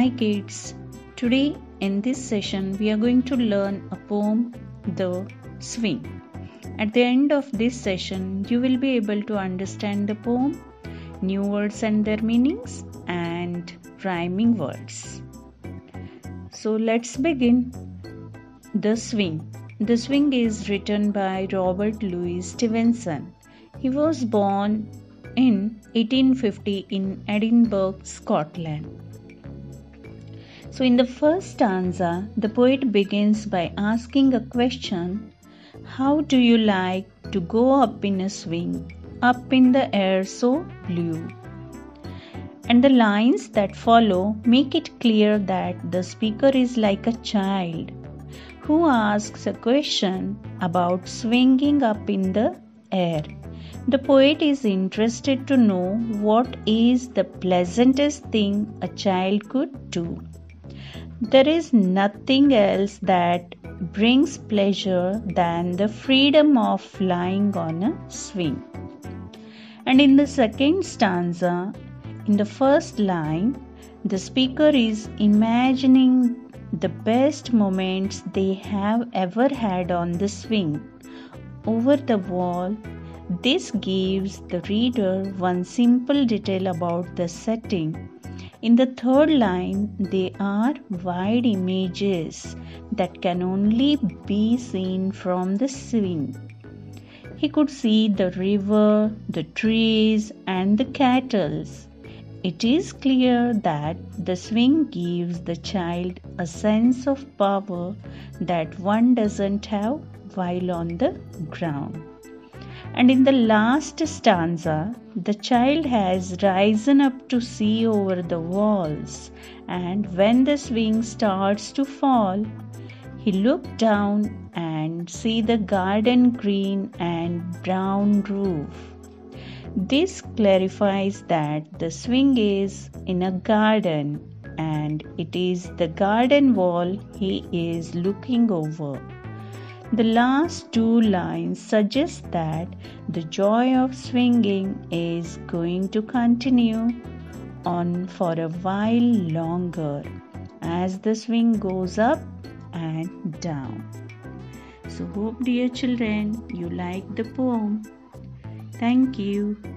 Hi kids, today in this session we are going to learn a poem, The Swing. At the end of this session you will be able to understand the poem, new words and their meanings and rhyming words. So let's begin. The Swing. The Swing is written by Robert Louis Stevenson. He was born in 1850 in Edinburgh, Scotland. So in the first stanza, the poet begins by asking a question: how do you like to go up in a swing, up in the air so blue? And the lines that follow make it clear that the speaker is like a child who asks a question about swinging up in the air. The poet is interested to know what is the pleasantest thing a child could do. There is nothing else that brings pleasure than the freedom of flying on a swing. And in the second stanza, in the first line, the speaker is imagining the best moments they have ever had on the swing over the wall. This gives the reader one simple detail about the setting. In the third line, they are wide images that can only be seen from the swing. He could see the river, the trees, and the cattle. It is clear that the swing gives the child a sense of power that one doesn't have while on the ground. And in the last stanza, the child has risen up to see over the walls, and when the swing starts to fall, he looks down and see the garden green and brown roof. This clarifies that the swing is in a garden, and it is the garden wall he is looking over. The last two lines suggest that the joy of swinging is going to continue on for a while longer as the swing goes up and down. So hope, dear children, you like the poem. Thank you.